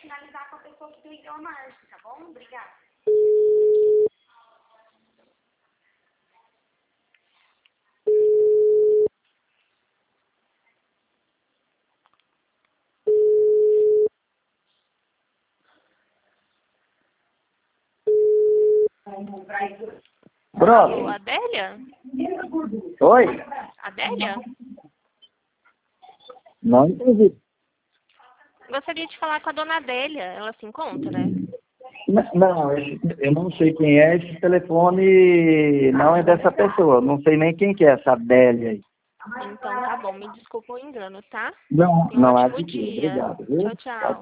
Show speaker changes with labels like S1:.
S1: finalizar com a pessoa que tem a Márcia, tá bom? Obrigada.
S2: Pronto.
S3: Alô, Adélia?
S2: Oi?
S3: Adélia?
S2: Não entendi.
S3: Gostaria de falar com a dona Adélia. Ela se encontra?
S2: Não, eu não sei quem é. Esse telefone não é dessa pessoa. Não sei nem quem que é essa Adélia aí.
S3: Então tá bom, me desculpa o engano, tá?
S2: Não,
S3: Tenha um
S2: não há
S3: ótimo
S2: de quê.
S3: dia.
S2: Obrigado, viu?
S3: Tchau, tchau.